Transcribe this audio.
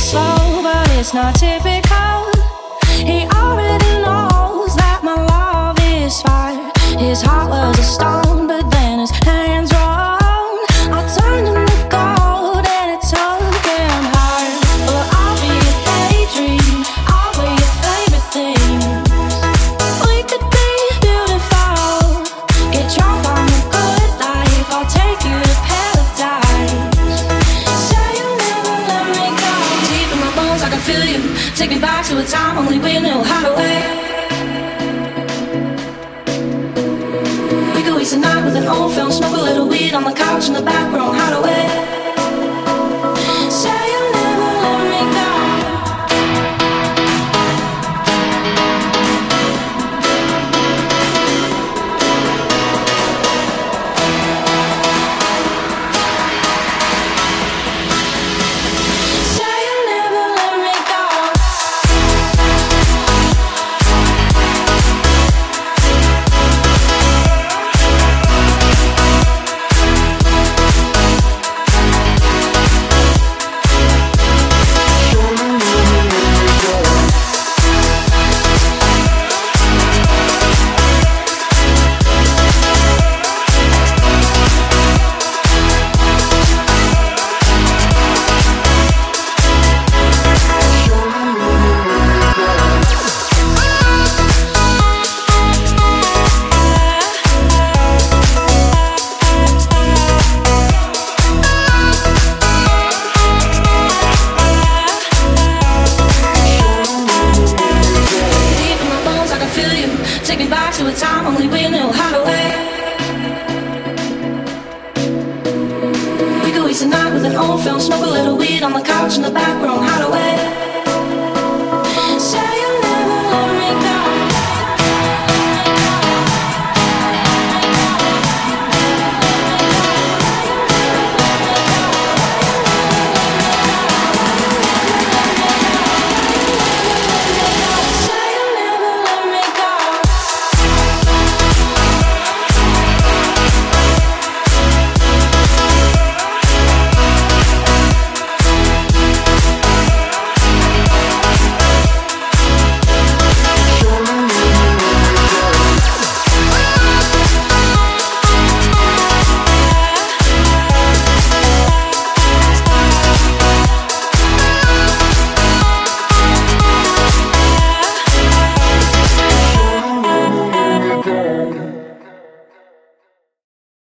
slow, but it's not typical. He already knows that my love is fire. His heart was a stone, but then his hands were on. I turned him to gold and it took him higher. Well, I'll be a daydream, I'll be your favorite thing. We could be beautiful, get drunk on the good life. I'll take you to paradise. Say you'll never let me go. Deep in my bones I can feel you. Take me back to a time only we knew how to wait. We could waste a night with an old film, smoke a little weed on the couch in the back room, how to wait. Say you'll never let me go. Say you'll never let me go. Take me back to a time only we knew how to wait. We could waste a night with an old film, smoke a little weed on the couch in the back room, how to wait.